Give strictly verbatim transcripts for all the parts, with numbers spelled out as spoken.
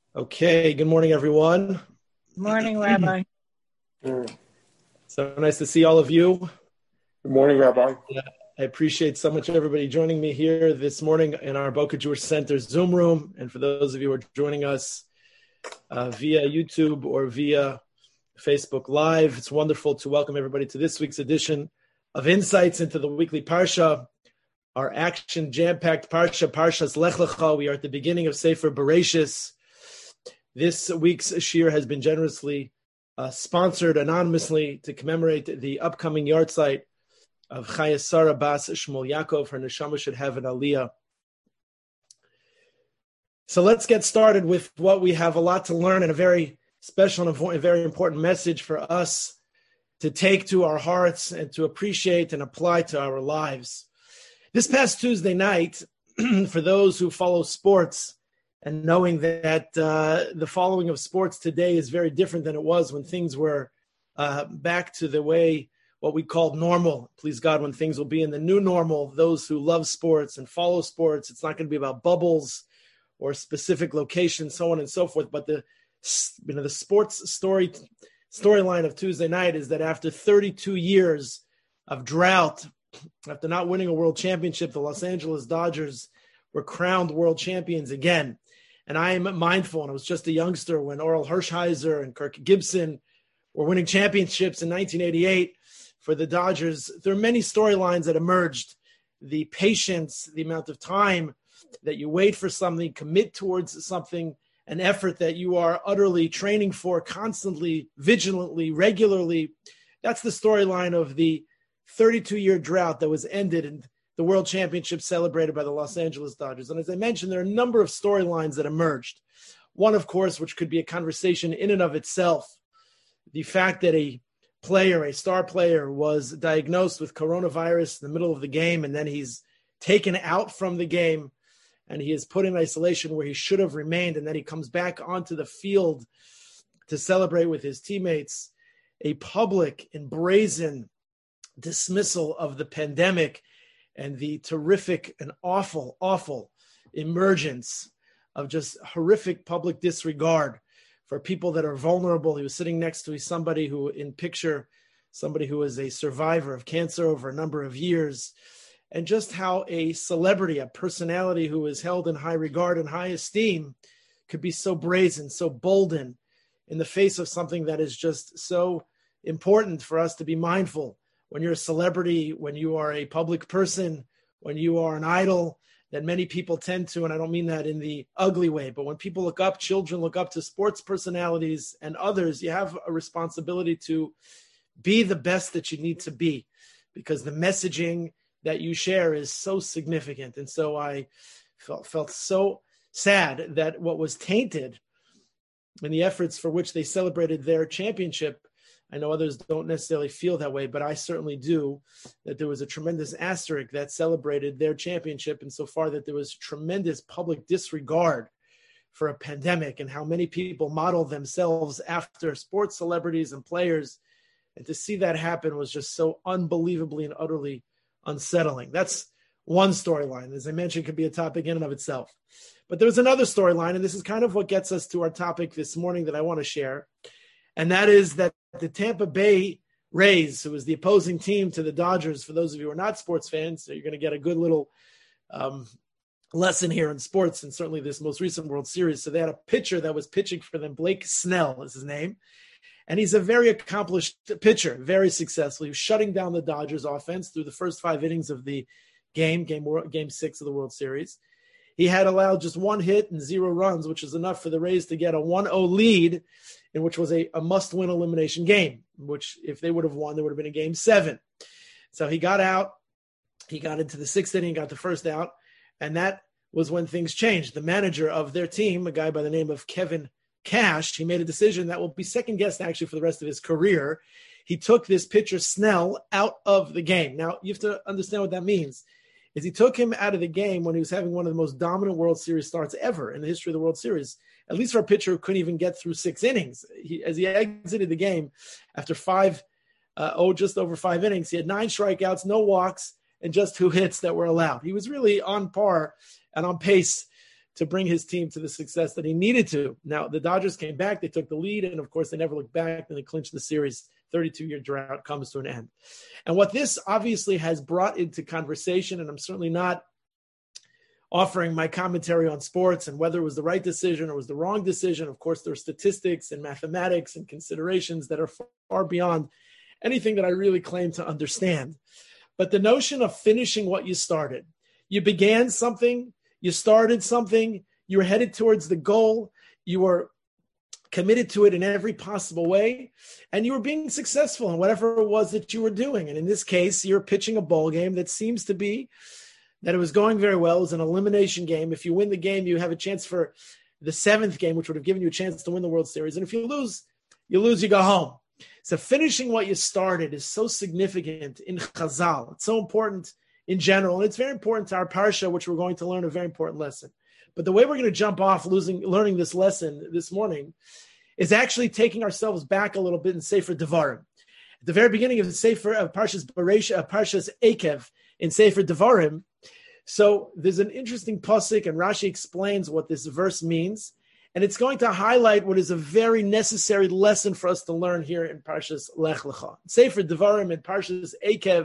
Okay, good morning, everyone. Morning, Rabbi. Mm. So nice to see all of you. Good morning, Rabbi. Yeah, I appreciate so much everybody joining me here this morning in our Boca Jewish Center Zoom room. And for those of you who are joining us uh, via YouTube or via Facebook Live, it's wonderful to welcome everybody to this week's edition of Insights into the Weekly Parsha, our action jam-packed Parsha, Parshas Lech Lecha. We are at the beginning of Sefer Bereshis. This week's shir has been generously uh, sponsored anonymously to commemorate the upcoming yahrzeit of Chaya Sarah Bas Shmuel Yaakov. Her neshama should have an aliyah. So let's get started with what we have a lot to learn and a very special and a very important message for us to take to our hearts and to appreciate and apply to our lives. This past Tuesday night, for those who follow sports, and knowing that uh, the following of sports today is very different than it was when things were uh, back to the way, what we called normal. Please God, when things will be in the new normal, those who love sports and follow sports, it's not going to be about bubbles or specific locations, so on and so forth. But the you know the sports story storyline of Tuesday night is that after thirty-two years of drought, after not winning a world championship, the Los Angeles Dodgers were crowned world champions again. And I am mindful, and I was just a youngster when Oral Hershiser and Kirk Gibson were winning championships in nineteen eighty-eight for the Dodgers. There are many storylines that emerged. The patience, the amount of time that you wait for something, commit towards something, an effort that you are utterly training for constantly, vigilantly, regularly. That's the storyline of the thirty-two-year drought that was ended in the World Championship celebrated by the Los Angeles Dodgers. And as I mentioned, there are a number of storylines that emerged. One, of course, which could be a conversation in and of itself, the fact that a player, a star player, was diagnosed with coronavirus in the middle of the game, and then he's taken out from the game, and he is put in isolation where he should have remained, and then he comes back onto the field to celebrate with his teammates. A public and brazen dismissal of the pandemic and the terrific and awful, awful emergence of just horrific public disregard for people that are vulnerable. He was sitting next to somebody who, in picture, somebody who was a survivor of cancer over a number of years, and just how a celebrity, a personality who is held in high regard and high esteem, could be so brazen, so bolden in the face of something that is just so important for us to be mindful. When you're a celebrity, when you are a public person, when you are an idol, that many people tend to, and I don't mean that in the ugly way, but when people look up, children look up to sports personalities and others, you have a responsibility to be the best that you need to be, because the messaging that you share is so significant. And so I felt, felt so sad that what was tainted in the efforts for which they celebrated their championship, I know others don't necessarily feel that way, but I certainly do, that there was a tremendous asterisk that celebrated their championship insofar that there was tremendous public disregard for a pandemic and how many people model themselves after sports celebrities and players. And to see that happen was just so unbelievably and utterly unsettling. That's one storyline. As I mentioned, could be a topic in and of itself. But there's another storyline, and this is kind of what gets us to our topic this morning that I want to share. And that is that the Tampa Bay Rays, who is the opposing team to the Dodgers, for those of you who are not sports fans, so you're going to get a good little um, lesson here in sports, and certainly this most recent World Series. So they had a pitcher that was pitching for them. Blake Snell is his name. And he's a very accomplished pitcher, very successful. He was shutting down the Dodgers offense through the first five innings of the game, game, game six of the World Series. He had allowed just one hit and zero runs, which is enough for the Rays to get a one oh lead, in which was a, a must-win elimination game, which if they would have won, there would have been a game seven. So he got out. He got into the sixth inning, got the first out, and that was when things changed. The manager of their team, a guy by the name of Kevin Cash, he made a decision that will be second-guessed actually for the rest of his career. He took this pitcher, Snell, out of the game. Now, you have to understand what that means. Is he took him out of the game when he was having one of the most dominant World Series starts ever in the history of the World Series, at least for a pitcher who couldn't even get through six innings. He, as he exited the game after five, uh, oh, just over five innings, he had nine strikeouts, no walks, and just two hits that were allowed. He was really on par and on pace to bring his team to the success that he needed to. Now, the Dodgers came back, they took the lead, and of course, they never looked back, and they clinched the series. thirty-two-year drought comes to an end. And what this obviously has brought into conversation, and I'm certainly not offering my commentary on sports and whether it was the right decision or was the wrong decision. Of course, there are statistics and mathematics and considerations that are far beyond anything that I really claim to understand. But the notion of finishing what you started, you began something, you started something, you were headed towards the goal, you were committed to it in every possible way, and you were being successful in whatever it was that you were doing. And in this case, you're pitching a ball game that seems to be that it was going very well. It was an elimination game. If you win the game, you have a chance for the seventh game, which would have given you a chance to win the World Series. And if you lose, you lose, you go home. So finishing what you started is so significant in Chazal. It's so important in general, and it's very important to our parsha, which we're going to learn a very important lesson. But the way we're going to jump off losing, learning this lesson this morning is actually taking ourselves back a little bit in Sefer Devarim. At the very beginning of the Sefer of Parshas Bereishis, of Parshas Eikev in Sefer Devarim, so there's an interesting pasuk, and Rashi explains what this verse means, and it's going to highlight what is a very necessary lesson for us to learn here in Parshas Lech Lecha. Sefer Devarim in Parshas Eikev.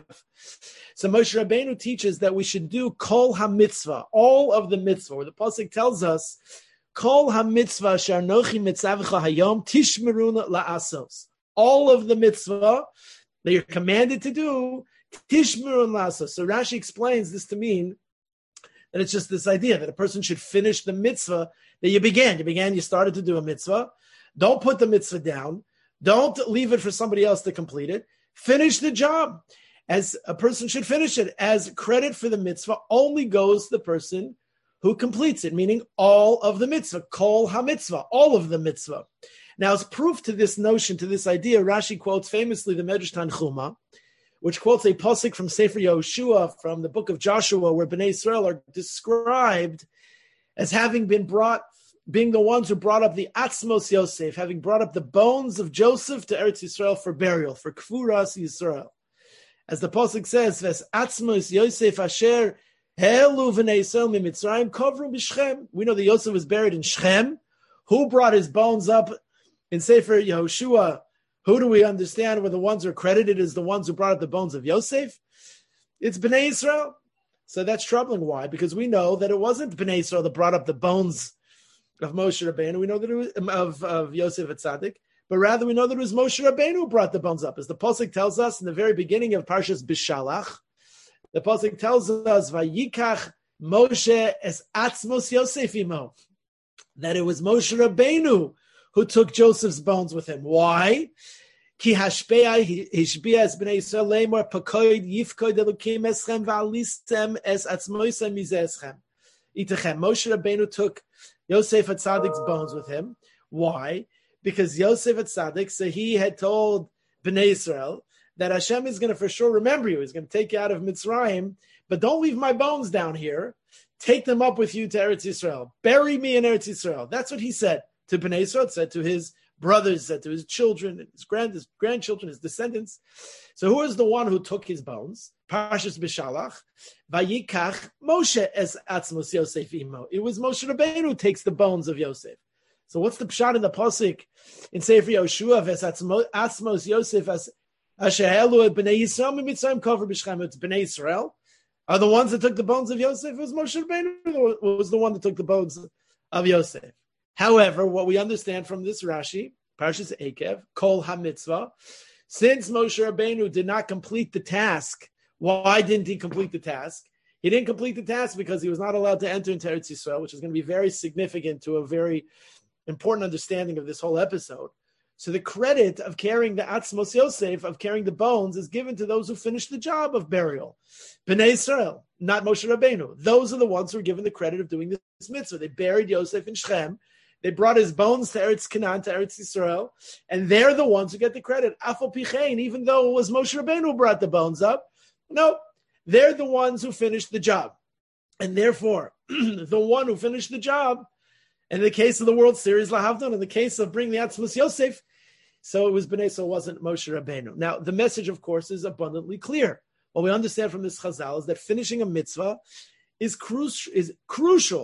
So Moshe Rabbeinu teaches that we should do Kol HaMitzvah, all of the mitzvah, where the pasuk tells us, Kol HaMitzvah Sharnochi Mitzavcha Hayom Tishmeruna La'asos. All of the mitzvah that you're commanded to do, Tishmerun La'asos. So Rashi explains this to mean that it's just this idea that a person should finish the mitzvah that you began. You began, you started to do a mitzvah. Don't put the mitzvah down. Don't leave it for somebody else to complete it. Finish the job. As a person should finish it. As credit for the mitzvah only goes to the person who completes it, meaning all of the mitzvah, kol ha-mitzvah, all of the mitzvah. Now, as proof to this notion, to this idea, Rashi quotes famously the Medrash Tanchuma, which quotes a pasuk from Sefer Yehoshua, from the book of Joshua, where Bnei Israel are described as having been brought, being the ones who brought up the Atzmos Yosef, having brought up the bones of Joseph to Eretz Yisrael for burial, for Kfuras Yisrael. As the pasuk says, "Ves Atzmos Yosef asher helu v'nei Yisrael mimitzrayim kovru b'Shechem." We know that Yosef was buried in Shechem. Who brought his bones up in Sefer Yehoshua? Who do we understand were the ones who are credited as the ones who brought up the bones of Yosef? It's Bnei Yisrael. So that's troubling. Why? Because we know that it wasn't Bnei Yisrael that brought up the bones of Moshe Rabbeinu. We know that it was of, of Yosef Atzadik, but rather we know that it was Moshe Rabbeinu who brought the bones up. As the pasuk tells us in the very beginning of Parshas Bishalach, the pasuk tells us, "Vayikach Moshe es atzmos Yosef imo," that it was Moshe Rabbeinu who took Joseph's bones with him. Why? Ki hashpea hishbia es bnei Yisrael lemor pakoid yifkoid elokim eschem va'alistem es atzmoisem mizeschem. Itachem. Moshe Rabbeinu took Yosef Atzadik's bones with him. Why? Because Yosef Atzadik, so he had told Bnei Yisrael that Hashem is going to for sure remember you. He's going to take you out of Mitzrayim, but don't leave my bones down here. Take them up with you to Eretz Yisrael. Bury me in Eretz Yisrael. That's what he said to Bnei Yisrael, said to his brothers, said to his children, his, grand, his grandchildren, his descendants. So who is the one who took his bones? Parshas Bishalach. Vayikach Moshe es atzmos Yosef imo. It was Moshe Rabbeinu who takes the bones of Yosef. So what's the pshat in the pasuk in Sefer Yehoshua? Ves atzmos Yosef as asher helu b'nei Yisrael mimitzrayim kover b'Shechem. It's Bnei Yisrael are the ones that took the bones of Yosef. It was Moshe Rabbeinu who was the one that took the bones of Yosef. However, what we understand from this Rashi, Parshas Eikev, Kol HaMitzvah, since Moshe Rabbeinu did not complete the task, why didn't he complete the task? He didn't complete the task because he was not allowed to enter into Eretz Yisrael, which is going to be very significant to a very important understanding of this whole episode. So the credit of carrying the Atzmos Yosef, of carrying the bones, is given to those who finished the job of burial. Bnei Yisrael, not Moshe Rabbeinu. Those are the ones who are given the credit of doing this mitzvah. They buried Yosef in Shechem. They brought his bones to Eretz Canaan, to Eretz Yisrael, and they're the ones who get the credit. Afal Pichein, even though it was Moshe Rabbeinu who brought the bones up, no, they're the ones who finished the job. And therefore, the one who finished the job, in the case of the World Series, Lahavdon, in the case of bringing the Atzmos Yosef, so it was Bnei, so it wasn't Moshe Rabbeinu. Now, the message, of course, is abundantly clear. What we understand from this Chazal is that finishing a mitzvah is, cru- is crucial.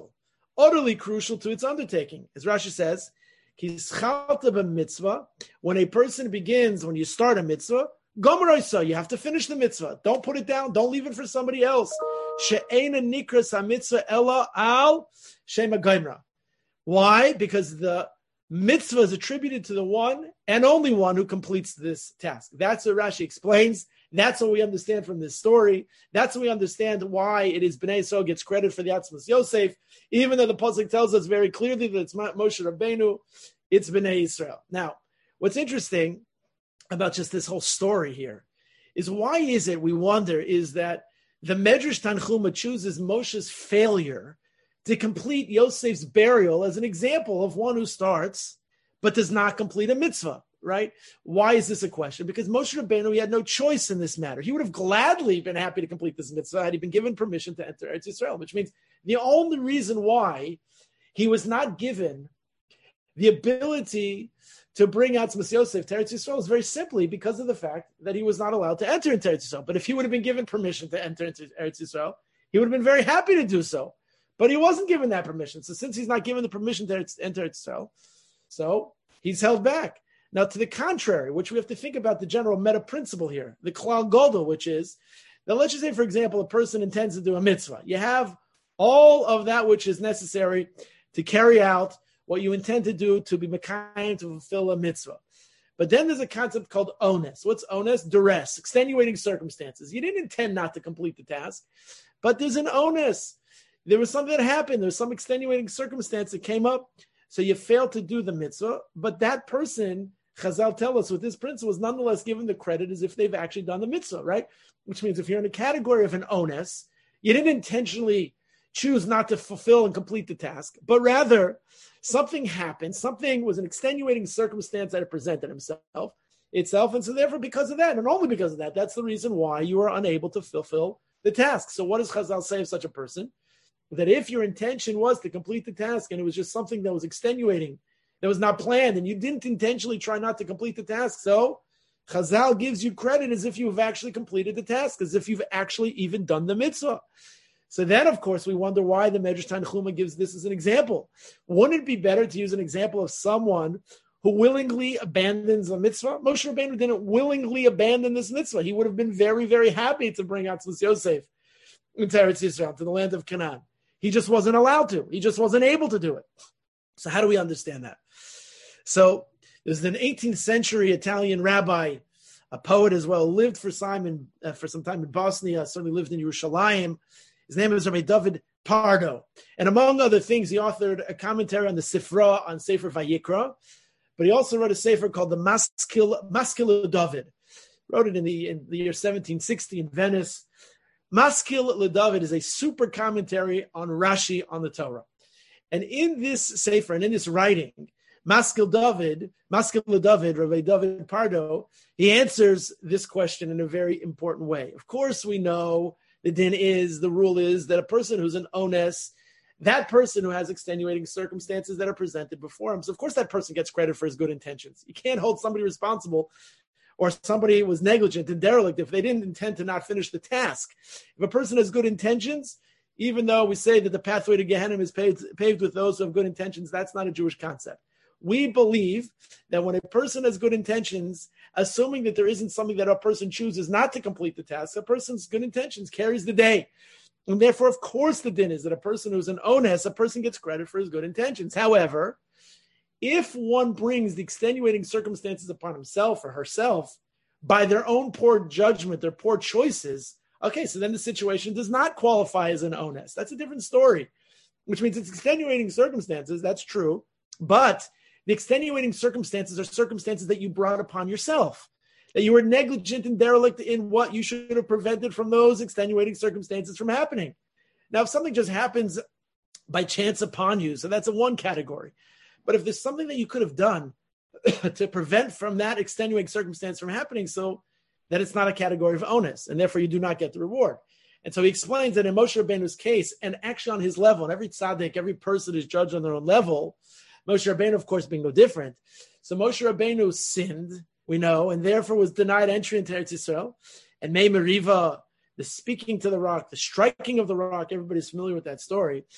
utterly crucial to its undertaking. As Rashi says, when a person begins, when you start a mitzvah, Gomeroisa, you have to finish the mitzvah. Don't put it down. Don't leave it for somebody else. She'ena nikras hamitzvah ella al shema goimra. Why? Because the mitzvah is attributed to the one and only one who completes this task. That's what Rashi explains. That's what we understand from this story. That's what we understand why it is Bnei Yisrael gets credit for the Atzmas Yosef, even though the pasuk tells us very clearly that it's Moshe Rabbeinu, it's Bnei Yisrael. Now, what's interesting about just this whole story here is why is it, we wonder, is that the Medrash Tanchuma chooses Moshe's failure to complete Yosef's burial as an example of one who starts but does not complete a mitzvah, right? Why is this a question? Because Moshe Rabbeinu, he had no choice in this matter. He would have gladly been happy to complete this mitzvah had he been given permission to enter Eretz Yisrael, which means the only reason why he was not given the ability to bring Atzmas Yosef to Eretz Yisrael is very simply because of the fact that he was not allowed to enter into Eretz Yisrael. But if he would have been given permission to enter into Eretz Yisrael, he would have been very happy to do so. But he wasn't given that permission. So since he's not given the permission to enter Eretz Yisrael, so he's held back. Now, to the contrary, which we have to think about the general meta principle here, the Klal Godel, which is that let's just say, for example, a person intends to do a mitzvah. You have all of that which is necessary to carry out what you intend to do to be mekayim, to fulfill a mitzvah. But then there's a concept called onus. What's onus? Duress, extenuating circumstances. You didn't intend not to complete the task, but there's an onus. There was something that happened. There was some extenuating circumstance that came up, so you failed to do the mitzvah. But that person, Chazal tell us, with this principle, is nonetheless given the credit as if they've actually done the mitzvah, right? Which means if you're in a category of an onus, you didn't intentionally choose not to fulfill and complete the task, but rather something happened, something was an extenuating circumstance that it presented himself, itself, and so therefore because of that, and only because of that, that's the reason why you are unable to fulfill the task. So what does Chazal say of such a person? That if your intention was to complete the task and it was just something that was extenuating, that was not planned, and you didn't intentionally try not to complete the task, so Chazal gives you credit as if you've actually completed the task, as if you've actually even done the mitzvah. So then, of course, we wonder why the Medrash Tanchuma gives this as an example. Wouldn't it be better to use an example of someone who willingly abandons a mitzvah? Moshe Rabbeinu didn't willingly abandon this mitzvah. He would have been very, very happy to bring Atzmas Yosef into Eretz Yisrael, to the land of Canaan. He just wasn't allowed to. He just wasn't able to do it. So how do we understand that? So there's an eighteenth century Italian rabbi, a poet as well, lived for Simon uh, for some time in Bosnia, certainly lived in Yerushalayim. His name is Rabbi David Pardo. And among other things, he authored a commentary on the Sifra, on Sefer Vayikra. But he also wrote a Sefer called the Maskil, Maskil David. Wrote it in the, in the year seventeen sixty in Venice. Maskil LeDavid is a super commentary on Rashi on the Torah. And in this Sefer, and in this writing, Maskil David, Maskil LeDavid, Rabbi David Pardo, he answers this question in a very important way. Of course, we know the din is, the rule is that a person who's an ones, that person who has extenuating circumstances that are presented before him, so of course that person gets credit for his good intentions. You can't hold somebody responsible, or somebody was negligent and derelict if they didn't intend to not finish the task. If a person has good intentions, even though we say that the pathway to Gehenna is paved, paved with those who have good intentions, that's not a Jewish concept. We believe that when a person has good intentions, assuming that there isn't something that a person chooses not to complete the task, a person's good intentions carries the day. And therefore, of course, the din is that a person who's an ones, a person gets credit for his good intentions. However, if one brings the extenuating circumstances upon himself or herself by their own poor judgment, their poor choices, okay, so then the situation does not qualify as an ones. That's a different story, which means it's extenuating circumstances. That's true. But the extenuating circumstances are circumstances that you brought upon yourself, that you were negligent and derelict in what you should have prevented from those extenuating circumstances from happening. Now, if something just happens by chance upon you, so that's a one category. But if there's something that you could have done to prevent from that extenuating circumstance from happening, so that it's not a category of onus, and therefore you do not get the reward. And so he explains that in Moshe Rabbeinu's case, and actually on his level, and every tzaddik, every person is judged on their own level, Moshe Rabbeinu, of course, being no different. So Moshe Rabbeinu sinned, we know, and therefore was denied entry into Eretz Yisrael. And Mei Meriva, the speaking to the rock, the striking of the rock, everybody's familiar with that story.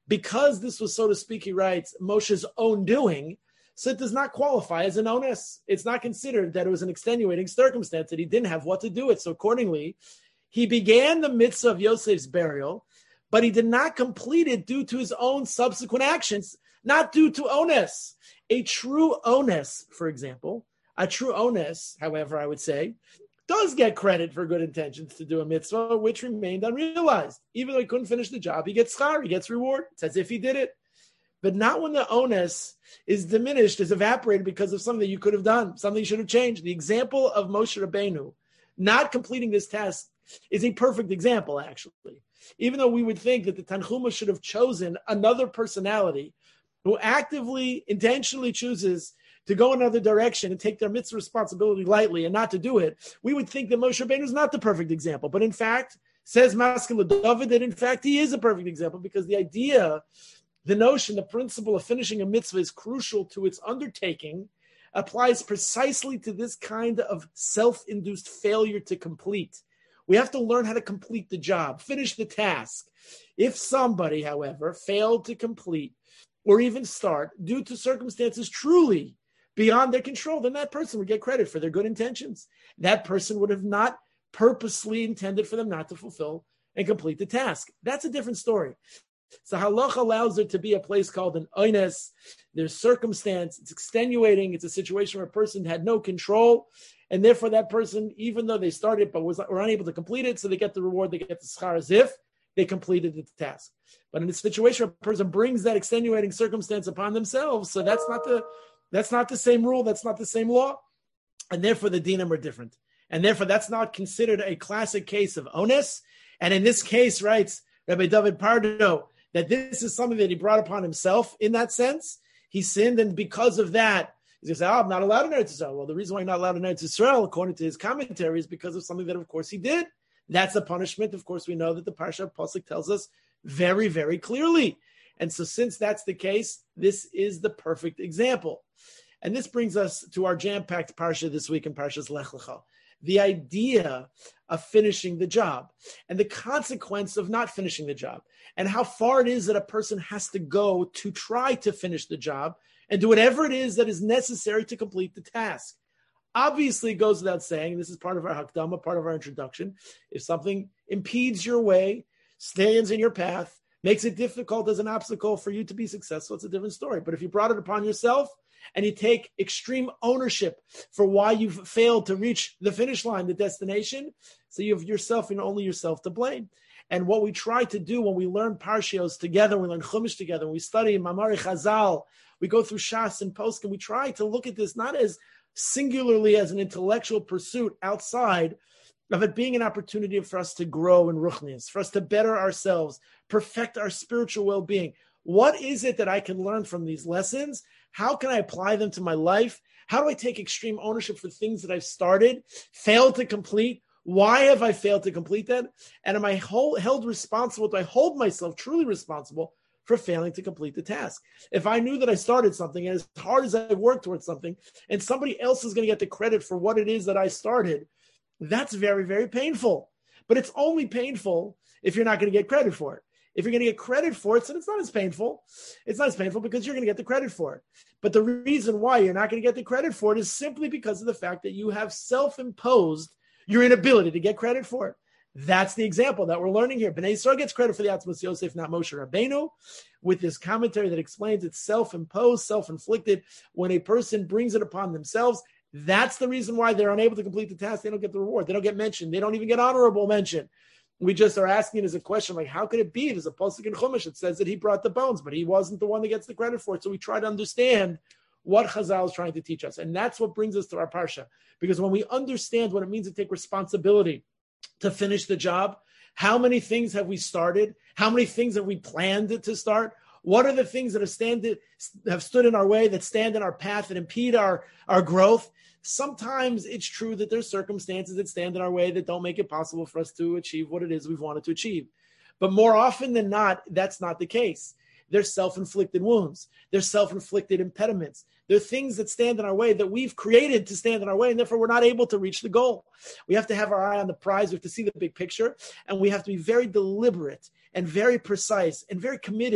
because this was, so to speak, he writes, Moshe's own doing, so it does not qualify as an onus. It's not considered that it was an extenuating circumstance, that he didn't have what to do it. So accordingly, he began the mitzvah of Yosef's burial, but he did not complete it due to his own subsequent actions, not due to onus. A true onus, for example, a true onus, however, I would say, does get credit for good intentions to do a mitzvah, which remained unrealized. Even though he couldn't finish the job, he gets schar, he gets reward. It's as if he did it. But not when the onus is diminished, is evaporated because of something that you could have done, something you should have changed. The example of Moshe Rabbeinu not completing this task is a perfect example, actually. Even though we would think that the Tanchuma should have chosen another personality who actively, intentionally chooses to go another direction and take their mitzvah responsibility lightly and not to do it, we would think that Moshe Rabbeinu is not the perfect example. But in fact, says Maskil David that in fact he is a perfect example, because the idea, the notion, the principle of finishing a mitzvah is crucial to its undertaking, applies precisely to this kind of self-induced failure to complete. We have to learn how to complete the job, finish the task. If somebody, however, failed to complete or even start due to circumstances truly beyond their control, then that person would get credit for their good intentions. That person would have not purposely intended for them not to fulfill and complete the task. That's a different story. So halacha allows there to be a place called an oines. There's circumstance, it's extenuating, it's a situation where a person had no control, and therefore that person, even though they started but was were unable to complete it, so they get the reward, they get the schar as if they completed the task. But in a situation where a person brings that extenuating circumstance upon themselves, so that's not the that's not the same rule, that's not the same law, and therefore the dinim are different. And therefore that's not considered a classic case of ones. And in this case, writes Rabbi David Pardo, that this is something that he brought upon himself in that sense. He sinned, and because of that, he's going to say, oh, I'm not allowed in Eretz Yisrael. Well, the reason why you're not allowed in Eretz Yisrael, according to his commentary, is because of something that, of course, he did. That's a punishment. Of course, we know that the Parsha of Pasuk tells us very, very clearly. And so since that's the case, this is the perfect example. And this brings us to our jam-packed Parsha this week in Parshas Lech Lecha. The idea of finishing the job and the consequence of not finishing the job, and how far it is that a person has to go to try to finish the job and do whatever it is that is necessary to complete the task. Obviously, it goes without saying, this is part of our Hakdama, part of our introduction. If something impedes your way, stands in your path, makes it difficult as an obstacle for you to be successful, it's a different story. But if you brought it upon yourself and you take extreme ownership for why you've failed to reach the finish line, the destination, so you have yourself and only yourself to blame. And what we try to do when we learn Parshios together, we learn Chumash together, when we study Mamari Chazal, we go through Shas and Poskim, we try to look at this not as singularly as an intellectual pursuit outside of it being an opportunity for us to grow in Ruchnius, for us to better ourselves, perfect our spiritual well-being. What is it that I can learn from these lessons? How can I apply them to my life? How do I take extreme ownership for things that I've started, failed to complete? Why have I failed to complete that? And am I hold, held responsible? Do I hold myself truly responsible for failing to complete the task? If I knew that I started something, and as hard as I worked towards something, and somebody else is going to get the credit for what it is that I started, that's very, very painful. But it's only painful if you're not going to get credit for it. If you're going to get credit for it, then it's not as painful. It's not as painful because you're going to get the credit for it. But the reason why you're not going to get the credit for it is simply because of the fact that you have self-imposed your inability to get credit for it. That's the example that we're learning here. Bnei Yisrael gets credit for the Atzmos Yosef, not Moshe Rabbeinu, with this commentary that explains it's self-imposed, self-inflicted. When a person brings it upon themselves, that's the reason why they're unable to complete the task. They don't get the reward. They don't get mentioned. They don't even get honorable mention. We just are asking it as a question, like, how could it be? There's a pasuk in Chumash that says that he brought the bones, but he wasn't the one that gets the credit for it. So we try to understand what Chazal is trying to teach us. And that's what brings us to our Parsha. Because when we understand what it means to take responsibility to finish the job, how many things have we started? How many things have we planned to start? What are the things that have, stand, have stood in our way, that stand in our path, that impede our, our growth? Sometimes it's true that there's circumstances that stand in our way that don't make it possible for us to achieve what it is we've wanted to achieve. But more often than not, that's not the case. They're self-inflicted wounds. They're self-inflicted impediments. They're things that stand in our way that we've created to stand in our way, and therefore we're not able to reach the goal. We have to have our eye on the prize. We have to see the big picture, and we have to be very deliberate and very precise and very committed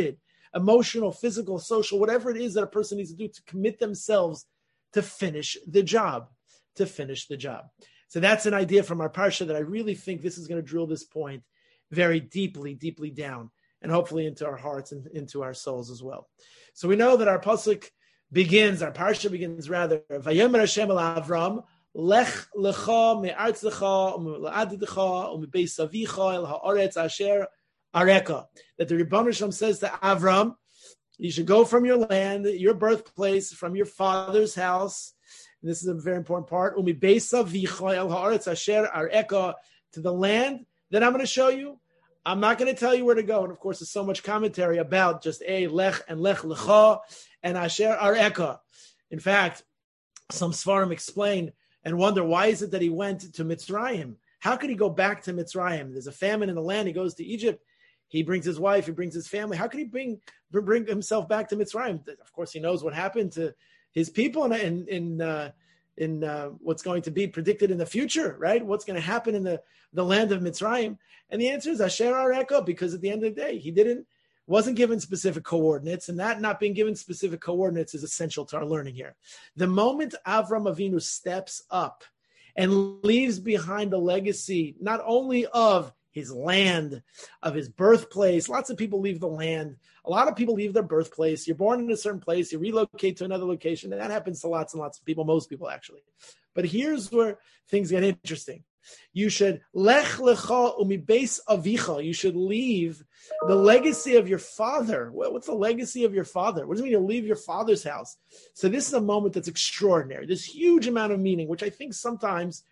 emotional, physical, social, whatever it is that a person needs to do to commit themselves to finish the job, to finish the job. So that's an idea from our parsha that I really think this is going to drill this point very deeply, deeply down, and hopefully into our hearts and into our souls as well. So we know that our pasuk begins, our parsha begins rather, Vayomer Hashem el Avram, Lech lecha me'artz lecha u'me'ladidcha u'me'beis avicha el ha'aretz asher areka. That the Rebbeinu Shalom says to Avram, you should go from your land, your birthplace, from your father's house. And this is a very important part. U'me'beis avicha el ha'aretz asher areka, to the land that I'm going to show you. I'm not going to tell you where to go. And of course, there's so much commentary about just a lech and lech lecha and asher areka. In fact, some Sfarim explain and wonder, why is it that he went to Mitzrayim? How could he go back to Mitzrayim? There's a famine in the land. He goes to Egypt. He brings his wife. He brings his family. How could he bring bring himself back to Mitzrayim? Of course, he knows what happened to his people in in in, uh, in uh, what's going to be predicted in the future, right? What's going to happen in the, the land of Mitzrayim? And the answer is Asher Areka, because at the end of the day, he didn't wasn't given specific coordinates, and that not being given specific coordinates is essential to our learning here. The moment Avram Avinu steps up and leaves behind a legacy, not only of his land, of his birthplace. Lots of people leave the land. A lot of people leave their birthplace. You're born in a certain place, you relocate to another location, and that happens to lots and lots of people, most people actually. But here's where things get interesting. You should lech lecha umibeis avicha. You should leave the legacy of your father. What's the legacy of your father? What does it mean to leave your father's house? So this is a moment that's extraordinary. This huge amount of meaning, which I think sometimes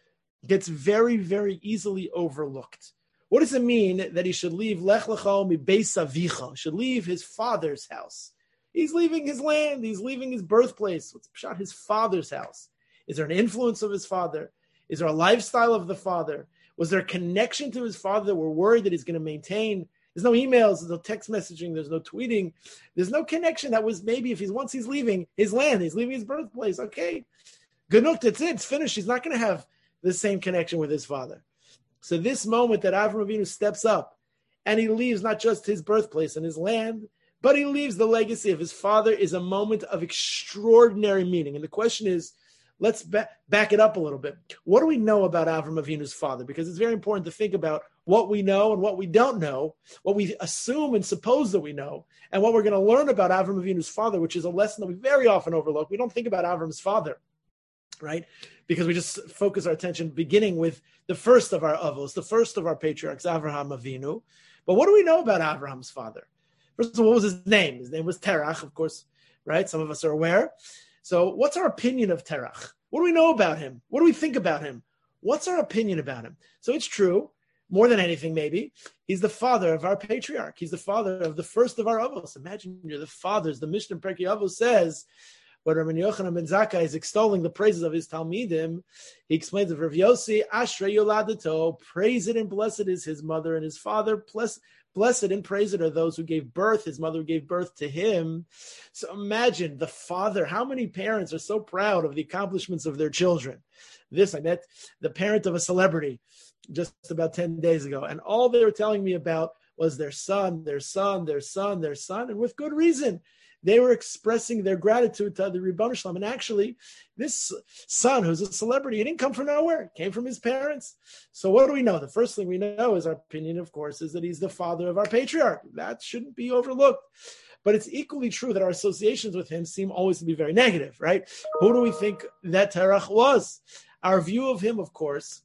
gets very, very easily overlooked. What does it mean that he should leave lech lecha umibeis avicha? Should leave his father's house. He's leaving his land. He's leaving his birthplace. What's shot his father's house? Is there an influence of his father? Is there a lifestyle of the father? Was there a connection to his father that we're worried that he's going to maintain? There's no emails, there's no text messaging, there's no tweeting. There's no connection that was maybe if he's once he's leaving his land, he's leaving his birthplace. Okay, good enough, that's it, it's finished. He's not going to have the same connection with his father. So this moment that Avram Avinu steps up and he leaves not just his birthplace and his land, but he leaves the legacy of his father is a moment of extraordinary meaning. And the question is, let's ba- back it up a little bit. What do we know about Avram Avinu's father? Because it's very important to think about what we know and what we don't know, what we assume and suppose that we know, and what we're going to learn about Avram Avinu's father, which is a lesson that we very often overlook. We don't think about Avram's father, right? Because we just focus our attention beginning with the first of our avos, the first of our patriarchs, Avraham Avinu. But what do we know about Avraham's father? First of all, what was his name? His name was Terach, of course, right? Some of us are aware. So what's our opinion of Terach? What do we know about him? What do we think about him? What's our opinion about him? So it's true, more than anything maybe, he's the father of our patriarch. He's the father of the first of our avos. Imagine you're the fathers. The Mishnah Perkei Avos says, when Rabbi Yochanan ben Zakkai is extolling the praises of his Talmidim, he explains of Rav Yossi, Ashrei Yoladato, praise it and blessed is his mother and his father, bless, blessed and praised are those who gave birth, his mother who gave birth to him. So imagine the father, how many parents are so proud of the accomplishments of their children? This, I met the parent of a celebrity just about ten days ago, and all they were telling me about was their son, their son, their son, their son, and with good reason. They were expressing their gratitude to the Ribono Shel Olam. And actually, this son, who's a celebrity, he didn't come from nowhere. It came from his parents. So what do we know? The first thing we know is our opinion, of course, is that he's the father of our patriarch. That shouldn't be overlooked. But it's equally true that our associations with him seem always to be very negative, right? Who do we think that Terach was? Our view of him, of course,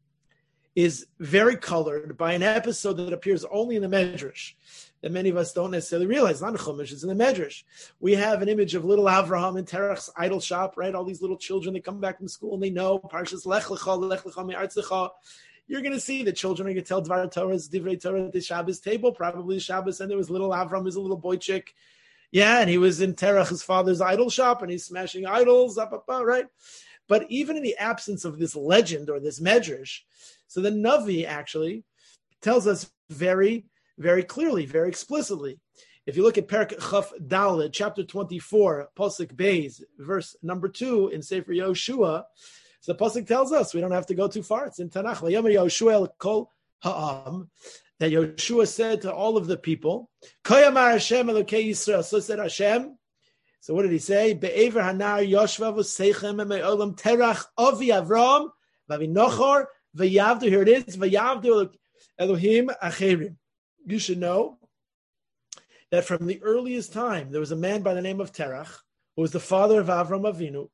is very colored by an episode that appears only in the Medrash, that many of us don't necessarily realize. Not in Chumash, it's in the Medrash. We have an image of little Avraham in Terach's idol shop, right? All these little children, they come back from school and they know, Parshas Lech Lecha, Lech Lecha Me'artz Lecha. You're going to see the children are going to tell Dvar Torah's Divrei Torah at the Shabbos table, probably Shabbos, and there was little Avram, was a little boy chick. Yeah, and he was in Terach, his father's idol shop, and he's smashing idols, up, up, up, right? But even in the absence of this legend or this Medrash, so the Navi actually tells us very, very clearly, very explicitly. If you look at Perek Chaf Daled, chapter twenty-four, Pasuk Beis, verse number two in Sefer Yoshua, so the Pasuk tells us, we don't have to go too far, it's in Tanakh, Vayomer Yoshua el kol ha'am, that Yoshua said to all of the people, Koyamar Hashem Elokei Yisrael. So said Hashem. So what did he say? Be'ever hanar yoshva v'seichem me'olam terach avi Avram v'avinochor v'yavdu. Here it is. V'yavdu Elohim acherim. You should know that from the earliest time, there was a man by the name of Terach, who was the father of Avram Avinu.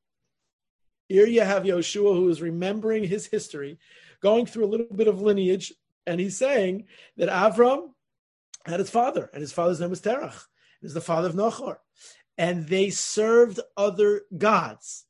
Here you have Yoshua, who is remembering his history, going through a little bit of lineage, and he's saying that Avram had his father, and his father's name was Terach. He was the father of Nochor. And they served other gods.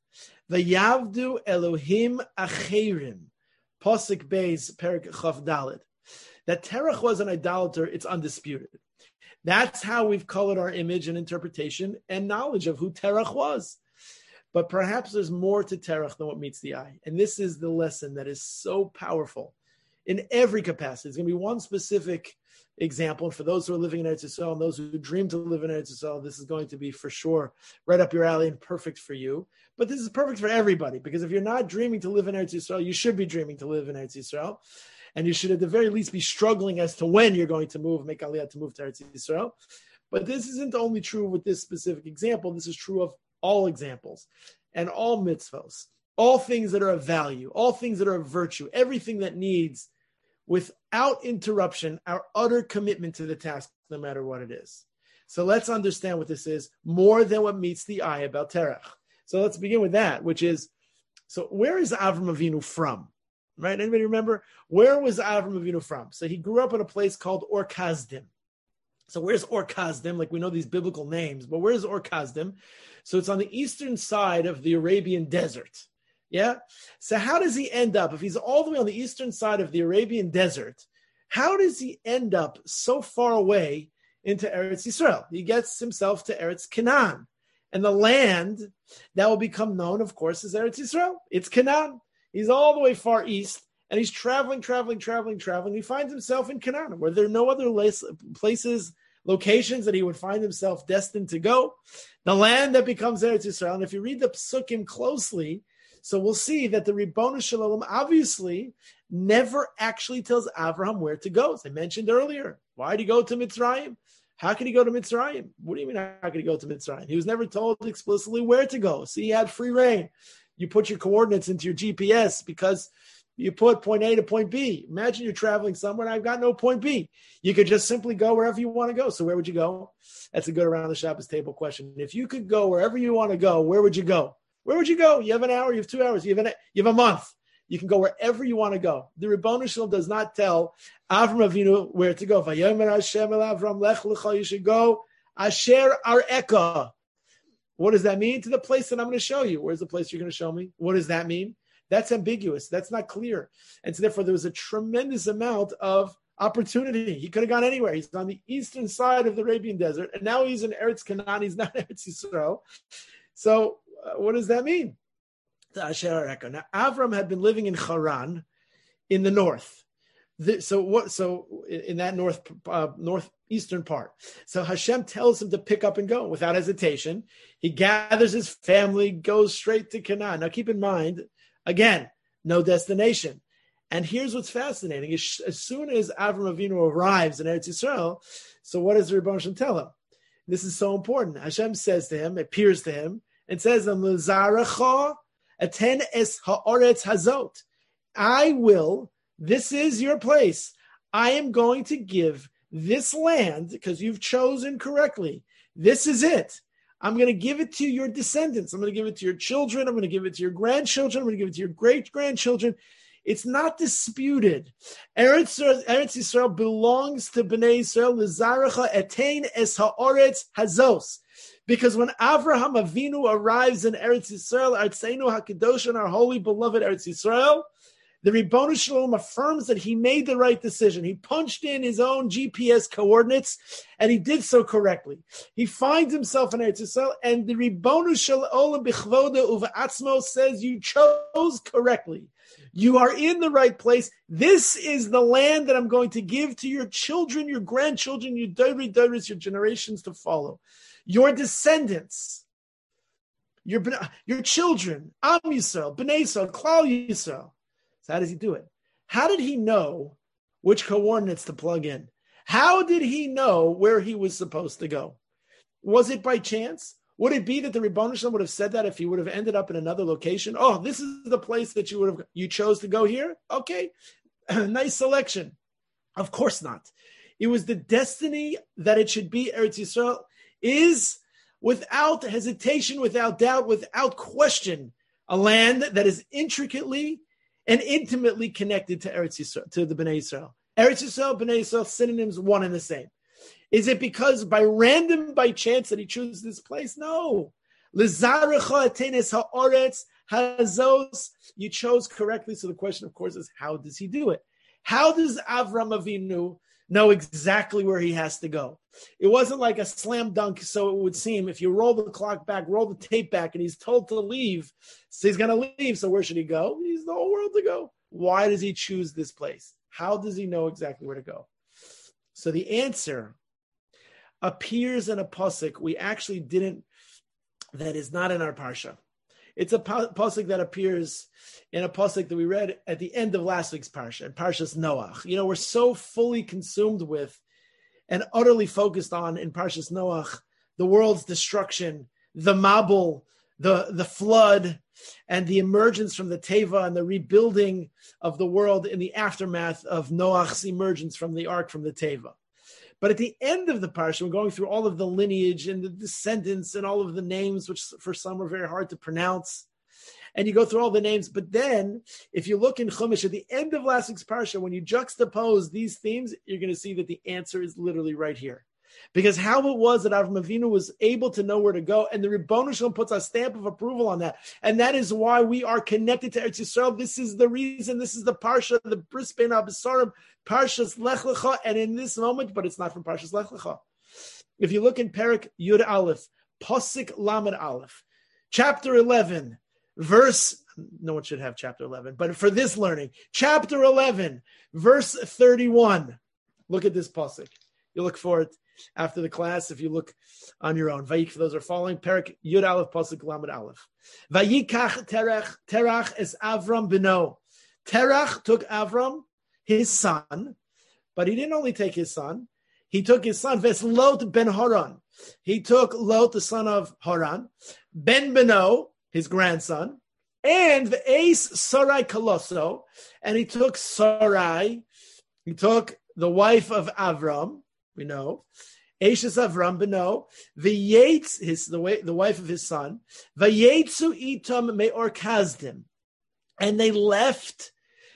V'yavdu Elohim acherim. Pasuk Beis, Perik Chaf Daled. That Terach was an idolater, it's undisputed. That's how we've colored our image and interpretation and knowledge of who Terach was. But perhaps there's more to Terach than what meets the eye. And this is the lesson that is so powerful in every capacity. There's going to be one specific example. For those who are living in Eretz Yisrael and those who dream to live in Eretz Yisrael, this is going to be for sure right up your alley and perfect for you. But this is perfect for everybody, because if you're not dreaming to live in Eretz Yisrael, you should be dreaming to live in Eretz Yisrael. And you should at the very least be struggling as to when you're going to move, make Aliyah to move to Eretz Yisrael. But this isn't only true with this specific example. This is true of all examples and all mitzvos, all things that are of value, all things that are of virtue, everything that needs, without interruption, our utter commitment to the task, no matter what it is. So let's understand what this is more than what meets the eye about Terach. So let's begin with that, which is, so where is Avram Avinu from? Right? Anybody remember? Where was Avram Avinu from? So he grew up in a place called Or Kasdim. So where's Or Kasdim? Like we know these biblical names, but where's Or Kasdim? So it's on the eastern side of the Arabian desert. Yeah? So how does he end up? If he's all the way on the eastern side of the Arabian desert, how does he end up so far away into Eretz Yisrael? He gets himself to Eretz Canaan. And the land that will become known, of course, as Eretz Yisrael. It's Canaan. He's all the way far east, and he's traveling, traveling, traveling, traveling. He finds himself in Canaan, where there are no other places, locations that he would find himself destined to go. The land that becomes Eretz Yisrael. And if you read the Psukim closely, so we'll see that the Ribono Shel Olam obviously never actually tells Avraham where to go. As I mentioned earlier, why did he go to Mitzrayim? How could he go to Mitzrayim? What do you mean, how could he go to Mitzrayim? He was never told explicitly where to go. See, he had free reign. You put your coordinates into your G P S because you put point A to point B. Imagine you're traveling somewhere and I've got no point B. You could just simply go wherever you want to go. So where would you go? That's a good around the Shabbos table question. If you could go wherever you want to go, where would you go? Where would you go? You have an hour, you have two hours, you have, an, you have a month. You can go wherever you want to go. The Ribono Shel Olam does not tell Avram Avinu where to go. Vayomer Hashem el Avram lech lecha, you should go Asher Areka. What does that mean? To the place that I'm going to show you. Where's the place you're going to show me? What does that mean? That's ambiguous. That's not clear. And so therefore there was a tremendous amount of opportunity. He could have gone anywhere. He's on the eastern side of the Arabian desert, and now he's in Eretz Canaan. He's not Eretz Yisrael. So uh, what does that mean? Now, Avram had been living in Haran in the north. The, so what? So in that north uh, northeastern part. So Hashem tells him to pick up and go without hesitation. He gathers his family, goes straight to Canaan. Now keep in mind, again, no destination. And here's what's fascinating: as, as soon as Avram Avinu arrives in Eretz Yisrael, so what does the Ribono Shel Olam tell him? This is so important. Hashem says to him, appears to him, and says, "L'zarecha aten es haaretz hazot." I will. This is your place. I am going to give this land, because you've chosen correctly. This is it. I'm going to give it to your descendants. I'm going to give it to your children. I'm going to give it to your grandchildren. I'm going to give it to your great-grandchildren. It's not disputed. Eretz, Eretz Yisrael belongs to Bnei Yisrael. L'zarecha etein es haaretz hazos. Because when Avraham Avinu arrives in Eretz Yisrael, Artseinu HaKadosh, and our holy beloved Eretz Yisrael, the Ribono Shel Olam affirms that he made the right decision. He punched in his own G P S coordinates, and he did so correctly. He finds himself in Eretz Yisrael, and the Ribono Shel Olam B'chvodo U'v'atzmo says you chose correctly. You are in the right place. This is the land that I'm going to give to your children, your grandchildren, your Dori Doris, your generations to follow. Your descendants, your, your children, Am Yisrael, Bnei Yisrael, Klal Yisrael. So how does he do it? How did he know which coordinates to plug in. How did he know where he was supposed to go? Was it by chance? Would it be that the Rebbeinu Shalom would have said that if he would have ended up in another location? Oh, this is the place that you would have you chose to go here? Okay, nice selection. Of course not. It was the destiny that it should be. Eretz Yisrael is, without hesitation, without doubt, without question, a land that is intricately and intimately connected to Eretz Yisrael, to the Bnei Yisrael. Eretz Yisrael, Bnei Yisrael, synonyms, one and the same. Is it because by random, by chance, that he chooses this place? No. You chose correctly. So the question, of course, is how does he do it? How does Avram Avinu know exactly where he has to go? It wasn't like a slam dunk, so it would seem. If you roll the clock back, roll the tape back, and he's told to leave, so he's going to leave. So where should he go? He has the whole world to go. Why does he choose this place? How does he know exactly where to go? So the answer appears in a pasuk we actually didn't, that is not in our parsha. It's a pasuk that appears in a pasuk that we read at the end of last week's parsha, in Parshas Noach. You know, we're so fully consumed with and utterly focused on in Parshas Noach the world's destruction, the Mabul, the, the flood, and the emergence from the Teva and the rebuilding of the world in the aftermath of Noach's emergence from the ark from the Teva. But at the end of the parsha, we're going through all of the lineage and the descendants and all of the names, which for some are very hard to pronounce. And you go through all the names. But then, if you look in Chumash, at the end of last week's parsha, when you juxtapose these themes, you're going to see that the answer is literally right here. Because how it was that Avram Avinu was able to know where to go, and the Rebbeinu Shalom puts a stamp of approval on that. And that is why we are connected to Eretz Yisrael. This is the reason, this is the Parsha, the Bris Bein HaBesarim, Parshas Lech Lecha, and in this moment, but it's not from Parshas Lech Lecha. If you look in Perek Yud Aleph, Pasuk Lamed Aleph, chapter eleven, verse, no one should have chapter eleven, but for this learning, chapter eleven, verse thirty-one, look at this Pasuk. You look for it after the class, if you look on your own. Vayik, for those who are following, Perek Yud Aleph, Pasuk Lamed Aleph. Vayikach Terach, Terach es Avram beno. Terach took Avram, his son, but he didn't only take his son, he took his son, Ves Lot ben Haran. He took Lot, the son of Haran, Ben Beno, his grandson, and the Ace Sarai Kaloso, and he took Sarai, he took the wife of Avram, we know, Ashes Avram Beno, V'yetz, his the way the wife of his son, V'yetzu itam me'or Kazdim, and they left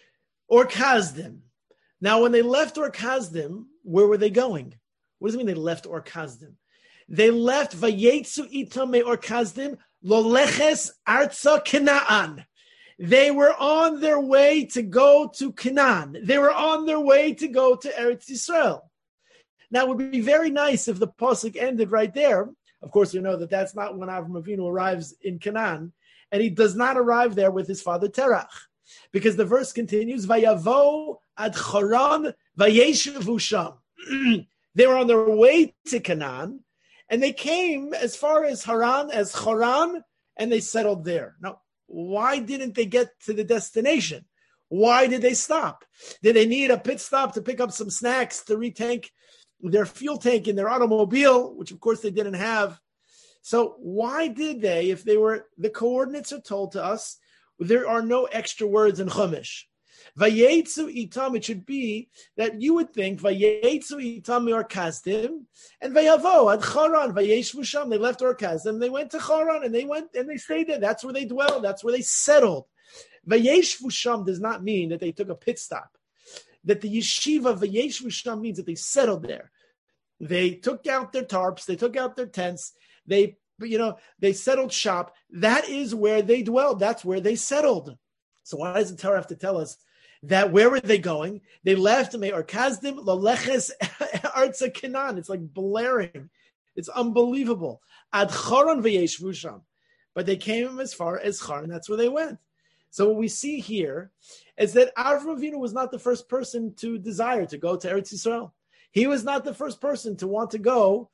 Or Kazdim. Now, when they left Or Kazdim, where were they going? What does it mean they left Or Kazdim? They left Vayetzu itam me'or Kazdim loleches arza Canaan. They were on their way to go to Canaan. They were on their way to go to Eretz Yisrael. Now, it would be very nice if the pasuk ended right there. Of course, you know that that's not when Avram Avinu arrives in Canaan, and he does not arrive there with his father Terach. Because the verse continues, Vayavo ad Choran vayeshevu sham. They were on their way to Canaan, and they came as far as Haran, as Choran, and they settled there. Now, why didn't they get to the destination? Why did they stop? Did they need a pit stop to pick up some snacks to retank their fuel tank in their automobile, which of course they didn't have? So why did they, if they were, the coordinates are told to us, there are no extra words in Chumash. Vayetzu itam, it should be that you would think Vayetzu itam me'or Kazdim and Vayavo ad Charan vayeshvu sham. They left Or Kazdim, they went to Charan, and they went and they stayed there. That's where they dwelled. That's where they settled. Vayeshvu sham does not mean that they took a pit stop. That the yeshiva Vayeshvu sham means that they settled there. They took out their tarps. They took out their tents. They But, you know, they settled shop. That is where they dwelled. That's where they settled. So why does the Torah have to tell us that where were they going? They left Me'or Kazdim Loleches Arza Canaan. It's like blaring. It's unbelievable. Ad Choron v'yeshvu sham. But they came as far as Charan. That's where they went. So what we see here is that Avram Avinu was not the first person to desire to go to Eretz Yisrael. He was not the first person to want to go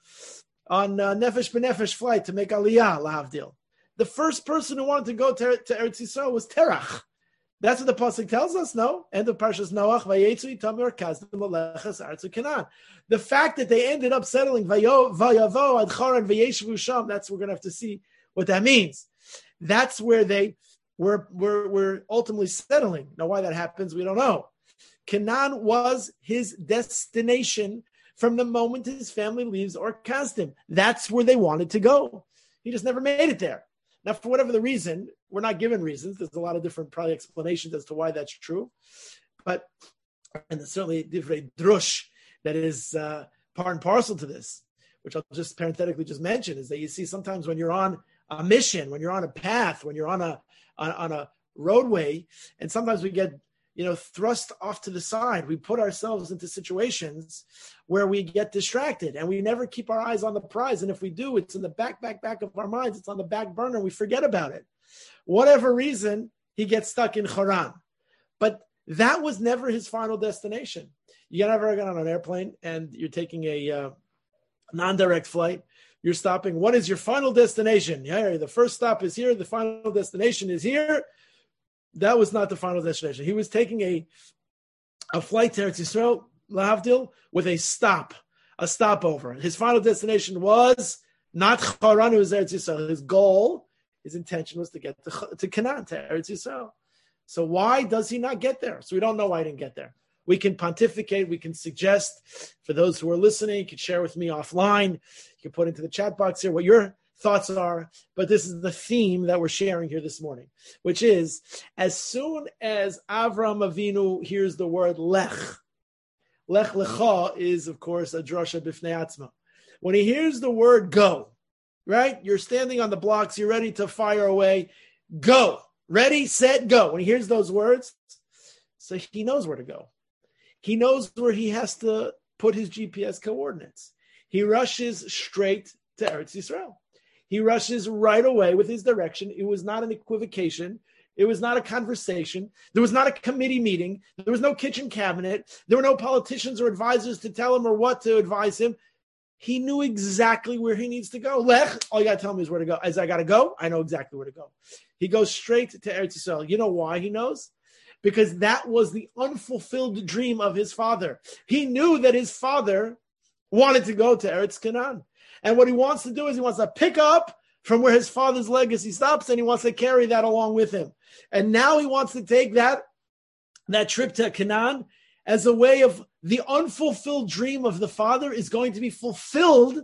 on uh, Nefesh B'Nefesh flight to make Aliyah, Lahavdil. The first person who wanted to go to, to Eretz Yisrael was Terach. That's what the pasuk tells us. No, end of Parshas Noach. Vayetzu itamir kazdim aleches arzu Canaan. The fact that they ended up settling vayavo ad Charan vayeshevu sham. That's we're going to have to see what that means. That's where they were were were ultimately settling. Now, why that happens, we don't know. Canaan was his destination from the moment his family leaves Or Kasdim. That's where they wanted to go. He just never made it there. Now, for whatever the reason, we're not given reasons. There's a lot of different probably explanations as to why that's true. But, and there's certainly different drush that is uh, part and parcel to this, which I'll just parenthetically just mention, is that you see sometimes when you're on a mission, when you're on a path, when you're on a on, on a roadway, and sometimes we get, you know, thrust off to the side. We put ourselves into situations where we get distracted and we never keep our eyes on the prize. And if we do, it's in the back, back, back of our minds. It's on the back burner. We forget about it. Whatever reason, he gets stuck in Haran. But that was never his final destination. You ever get on an airplane and you're taking a uh, non-direct flight. You're stopping. What is your final destination? Yeah, the first stop is here. The final destination is here. That was not the final destination. He was taking a, a flight to Eretz Yisrael, Lahavdil, with a stop, a stopover. His final destination was not Haran, it was Eretz Yisrael. His goal, his intention was to get to, to Canaan, to Eretz Yisrael. So why does he not get there? So we don't know why he didn't get there. We can pontificate, we can suggest, for those who are listening, you can share with me offline. You can put into the chat box here what your thoughts are, but this is the theme that we're sharing here this morning, which is as soon as Avram Avinu hears the word lech, lech lecha is, of course, a drasha b'fnei atzma. When he hears the word go, right? You're standing on the blocks, you're ready to fire away. Go. Ready, set, go. When he hears those words, so he knows where to go. He knows where he has to put his G P S coordinates. He rushes straight to Eretz Yisrael. He rushes right away with his direction. It was not an equivocation. It was not a conversation. There was not a committee meeting. There was no kitchen cabinet. There were no politicians or advisors to tell him or what to advise him. He knew exactly where he needs to go. Lech, all you got to tell me is where to go. As I got to go, I know exactly where to go. He goes straight to Eretz Yisrael. You know why he knows? Because that was the unfulfilled dream of his father. He knew that his father wanted to go to Eretz Canaan. And what he wants to do is he wants to pick up from where his father's legacy stops, and he wants to carry that along with him. And now he wants to take that, that trip to Canaan as a way of the unfulfilled dream of the father is going to be fulfilled